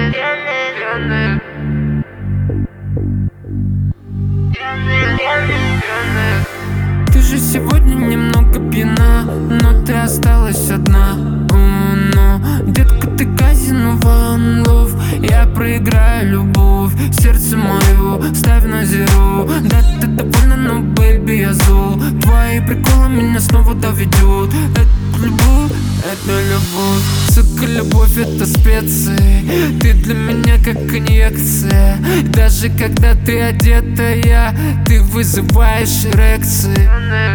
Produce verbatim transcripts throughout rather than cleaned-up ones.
Ты же сегодня немного пьяна, но ты осталась одна. О, но, детка, ты казино one love. Я проиграю любовь, сердце мое ставь на зеро. Да, ты довольна, но, бэйби, я зол. Твои приколы меня снова доведет. Это любовь, это любовь. Сука, любовь — это специи. Ты для меня как инъекция. Даже когда ты одетая, ты вызываешь эрекции.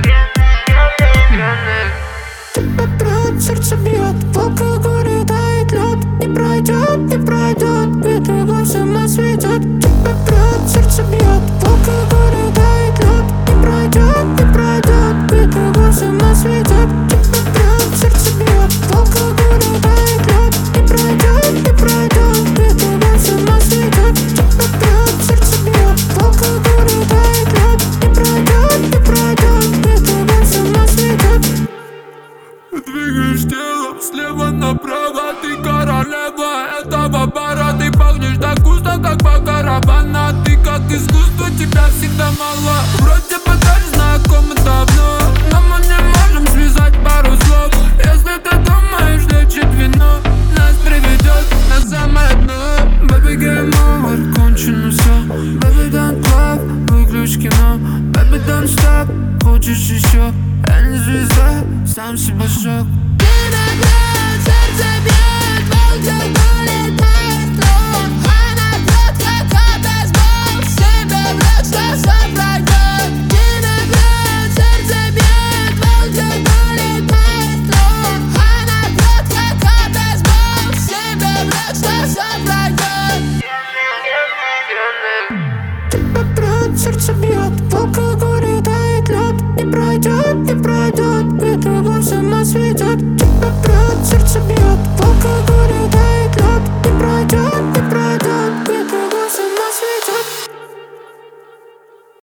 Тебя прет, сердце бьет, в алкоголе тает лед. Не пройдет, не пройдет, ведь его с ума сведет. Тебя прет, сердце бьет, в алкоголе тает лед. Не пройдет, не пройдет, ведь его с ума сведет. Тебя прет, сердце бьет, в алкоголе тает лед. Не пройдет, не пройдет, ведь его с ума сведет. Тебя прет, сердце бьет, в алкоголе тает лед. Не пройдет, не пройдет, ведь его с ума сведет. Двигаешь телом слева направо, ты королева этого бара. Ты пахнешь так вкусно, как бакарабана. Ты как искусство, тебя всегда мало. Вроде бы даже знакомы давно, но мы не можем связать пару слов. Если ты думаешь, лечит вино нас приведет на самое дно. Baby, game over, кончено все. Baby, don't love, выключ кино. Baby, don't stop, хочешь еще? Я не звезда, сам себе шок. Виноград, сердце бьет, в алкоголе тает лед. Она пьет, как обезбол, себе врет, что все пройдет. Виноград, сердце бьет, в алкоголе тает лед. Она пьет, как обезбол, себе врет, что все пройдет. Тебя прет, сердце бьет, в алкоголе тает лед. Не пройдет, не пройдет, ведь его с ума сведет. Тебя прет, сердце бьет, в алкоголе тает лед.